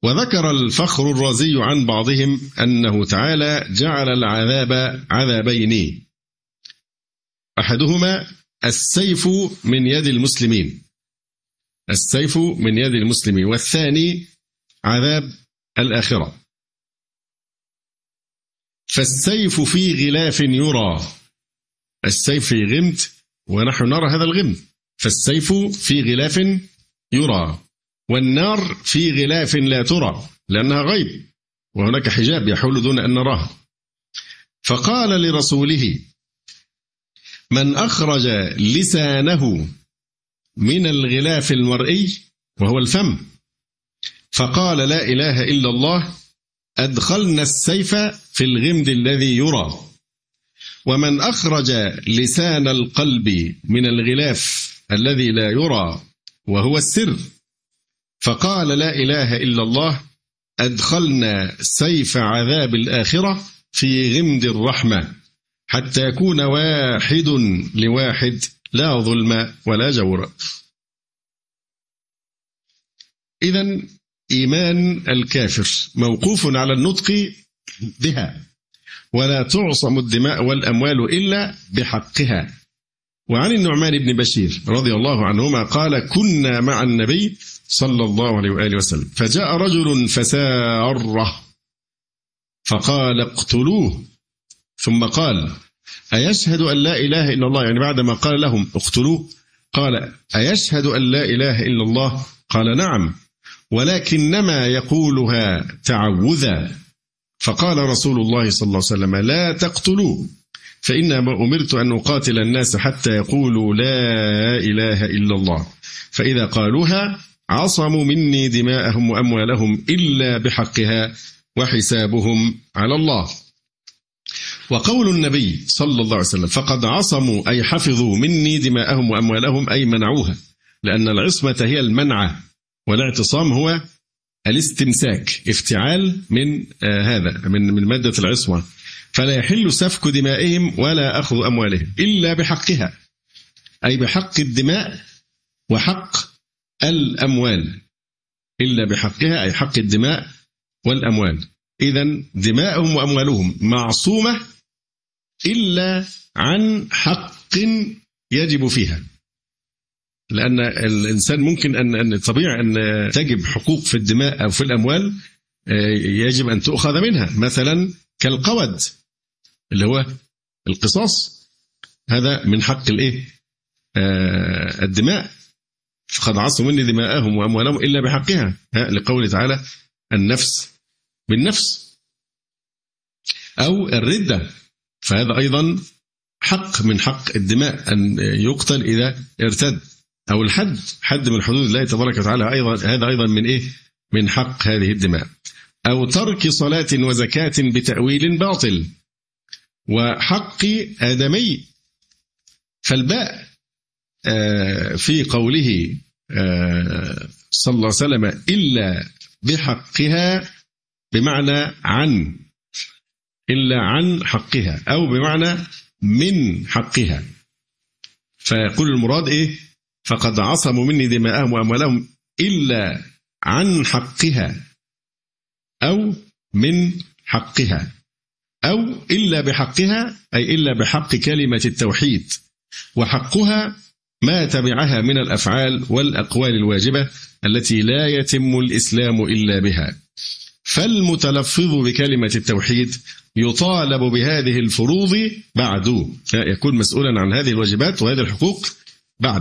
وذكر الفخر الرازي عن بعضهم أنه تعالى جعل العذاب عذابين، أحدهما السيف من يد المسلمين، السيف من يد المسلمين، والثاني عذاب الآخرة. فالسيف في غلاف يرى، السيف في غمد ونحن نرى هذا الغمد، فالسيف في غلاف يرى، والنار في غلاف لا ترى لأنها غيب وهناك حجاب يحول دون أن نراها. فقال لرسوله: من أخرج لسانه من الغلاف المرئي وهو الفم فقال لا إله إلا الله أدخلنا السيف في الغمد الذي يرى. ومن أخرج لسان القلب من الغلاف الذي لا يرى وهو السر فقال لا إله إلا الله أدخلنا سيف عذاب الآخرة في غمد الرحمة حتى يكون واحد لواحد لا ظلم ولا جور. إذن إيمان الكافر موقوف على النطق بها، ولا تعصم الدماء والأموال إلا بحقها. وعن النعمان بن بشير رضي الله عنهما قال: كنا مع النبي صلى الله عليه وآله وسلم فجاء رجل فساره فقال: اقتلوه. ثم قال: أيشهد أن لا إله إلا الله، يعني بعدما قال لهم اقتلوه قال: أيشهد أن لا إله إلا الله؟ قال: نعم، ولكنما يقولها تعوذا. فقال رسول الله صلى الله عليه وسلم: لا تقتلوه، فإنما أمرت أن أقاتل الناس حتى يقولوا لا إله إلا الله، فإذا قالوها عصموا مني دماءهم وأموالهم إلا بحقها وحسابهم على الله. وقول النبي صلى الله عليه وسلم فقد عصموا أي حفظوا مني دماءهم وأموالهم أي منعوها، لأن العصمة هي المنع والاعتصام هو الاستمساك، افتعال من هذا من مادة العصمة، فلا يحل سفك دمائهم ولا أخذ أموالهم إلا بحقها، أي بحق الدماء وحق الأموال، إلا بحقها أي حق الدماء والأموال. إذن دماءهم وأموالهم معصومة إلا عن حق يجب فيها، لأن الإنسان ممكن أن طبيعي أن تجب حقوق في الدماء أو في الأموال يجب أن تؤخذ منها، مثلا كالقود اللي هو القصاص، هذا من حق الدماء، فقد عصوا مني دماءهم وأموالهم إلا بحقها، لقوله تعالى النفس بالنفس. أو الردة، فهذا أيضا حق من حق الدماء أن يقتل إذا ارتد. أو الحد، حد من حدود الله تبارك وتعالى، هذا أيضا من من حق هذه الدماء. أو ترك صلاة وزكاة بتأويل باطل، وحق آدمي. فالباء في قوله صلى الله عليه وسلم إلا بحقها بمعنى عن، إلا عن حقها، أو بمعنى من حقها. فيقول المراد فقد عصموا مني دماءهم وأموالهم إلا عن حقها أو من حقها، أو إلا بحقها أي إلا بحق كلمة التوحيد، وحقها ما تبعها من الأفعال والأقوال الواجبة التي لا يتم الإسلام إلا بها. فالمتلفظ بكلمة التوحيد يطالب بهذه الفروض بعد، يكون مسؤولا عن هذه الواجبات وهذه الحقوق بعد.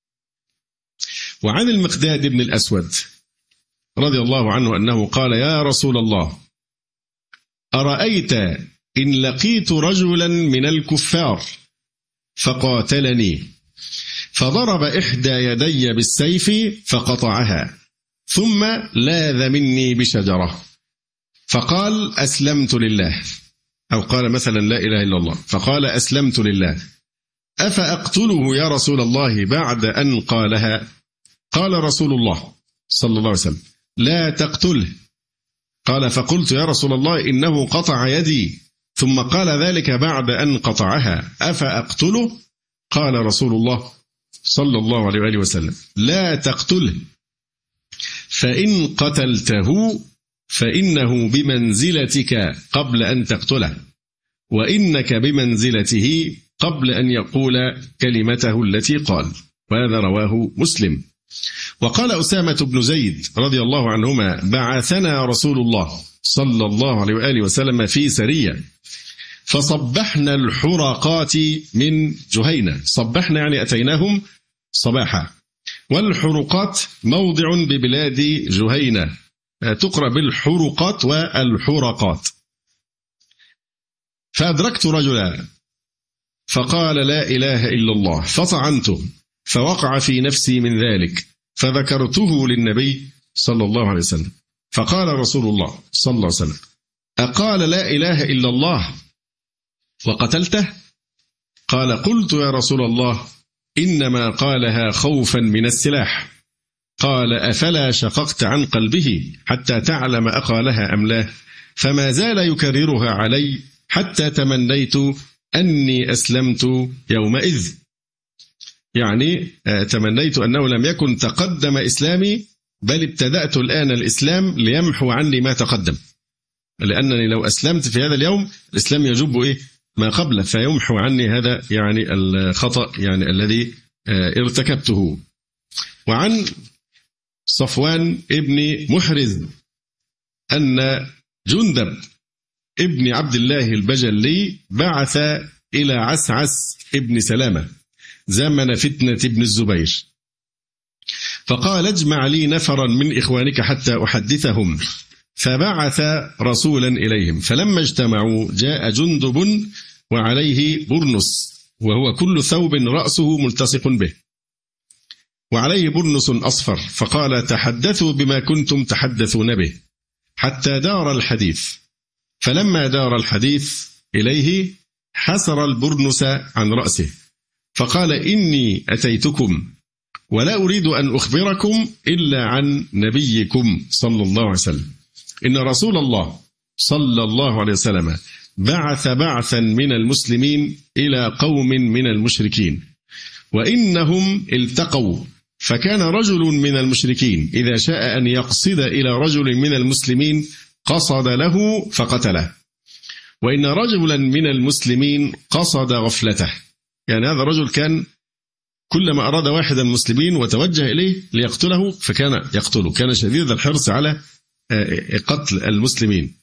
وعن المقداد بن الأسود رضي الله عنه أنه قال: يا رسول الله، أرأيت إن لقيت رجلا من الكفار فقاتلني فضرب إحدى يدي بالسيف فقطعها، ثم لاذ مني بشجرة فقال أسلمت لله، أو قال مثلا لا إله إلا الله فقال أسلمت لله، أفأقتله يا رسول الله بعد أن قالها؟ قال رسول الله صلى الله عليه وسلم: لا تقتله. قال: فقلت يا رسول الله إنه قطع يدي ثم قال ذلك بعد أن قطعها، أفأقتله؟ قال رسول الله صلى الله عليه وآله وسلم: لا تقتله، فإن قتلته فإنه بمنزلتك قبل أن تقتله، وإنك بمنزلته قبل أن يقول كلمته التي قال. وهذا رواه مسلم. وقال أسامة بن زيد رضي الله عنهما: بعثنا رسول الله صلى الله عليه وآله وسلم في سرية، فصبحنا الحرقات من جهينة. صبحنا يعني أتيناهم صباحا. والحرقات موضع ببلاد جهينة، تقرأ بالحرقات والحرقات. فأدركت رجلا فقال لا إله إلا الله، فطعنته، فوقع في نفسي من ذلك، فذكرته للنبي صلى الله عليه وسلم، فقال رسول الله صلى الله عليه وسلم: أقال لا إله إلا الله وقتلته؟ قال: قلت يا رسول الله إنما قالها خوفا من السلاح. قال: أفلا شققت عن قلبه حتى تعلم أقالها أم لا؟ فما زال يكررها علي حتى تمنيت أني أسلمت يومئذ. يعني تمنيت أنه لم يكن تقدم إسلامي، بل ابتدأت الآن الإسلام ليمحو عني ما تقدم، لأنني لو أسلمت في هذا اليوم الإسلام يجب ما قبله، فيمحو عني هذا يعني الخطأ يعني الذي ارتكبته. وعن صفوان ابن محرز أن جندب ابن عبد الله البجلي بعث إلى عسعس ابن سلامة زمن فتنة ابن الزبير، فقال: اجمع لي نفرا من إخوانك حتى أحدثهم. فبعث رسولا إليهم، فلما اجتمعوا جاء جندب وعليه برنس، وهو كل ثوب رأسه ملتصق به، وعليه برنس أصفر، فقال: تحدثوا بما كنتم تحدثون به حتى دار الحديث. فلما دار الحديث إليه حسر البرنس عن رأسه، فقال: إني أتيتكم ولا أريد أن أخبركم إلا عن نبيكم صلى الله عليه وسلم. إن رسول الله صلى الله عليه وسلم بعث بعثا من المسلمين إلى قوم من المشركين، وإنهم التقوا، فكان رجل من المشركين إذا شاء أن يقصد إلى رجل من المسلمين قصد له فقتله، وإن رجلا من المسلمين قصد غفلته. يعني هذا الرجل كان كلما أراد واحد من المسلمين وتوجه إليه ليقتله فكان يقتله، كان شديد الحرص على قتل المسلمين.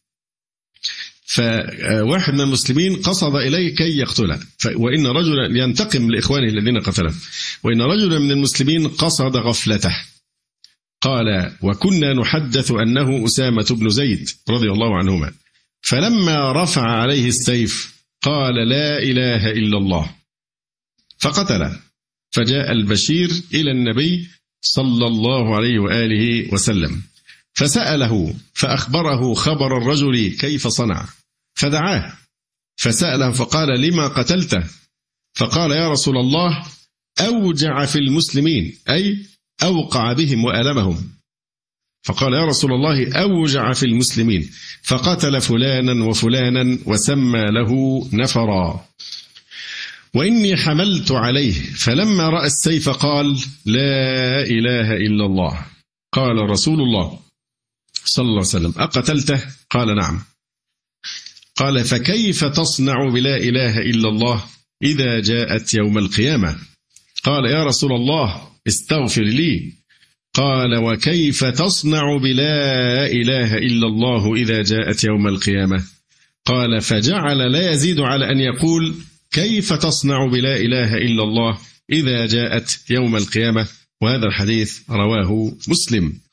فواحد من المسلمين قصد إليه كي يقتله، وإن رجلا ينتقم لإخوانه الذين قتلهم، وإن رجلا من المسلمين قصد غفلته. قال: وكنا نحدث أنه أسامة بن زيد رضي الله عنهما، فلما رفع عليه السيف قال: لا إله إلا الله، فقتله. فجاء البشير إلى النبي صلى الله عليه وآله وسلم، فسأله فأخبره خبر الرجل كيف صنع، فدعاه فسأله فقال: لما قتلته؟ فقال: يا رسول الله أوجع في المسلمين، أي أوقع بهم وألمهم. فقال: يا رسول الله أوجع في المسلمين، فقتل فلانا وفلانا وسمى له نفرا، وإني حملت عليه، فلما رأى السيف قال: لا إله إلا الله. قال رسول الله صلى الله عليه وسلم: أقتلته؟ قال: نعم. قال: فكيف تصنع بلا إله إلا الله إذا جاءت يوم القيامة؟ قال: يا رسول الله استغفر لي. قال: وكيف تصنع بلا إله إلا الله إذا جاءت يوم القيامة؟ قال: فجعل لا يزيد على أن يقول: كيف تصنع بلا إله إلا الله إذا جاءت يوم القيامة. وهذا الحديث رواه مسلم.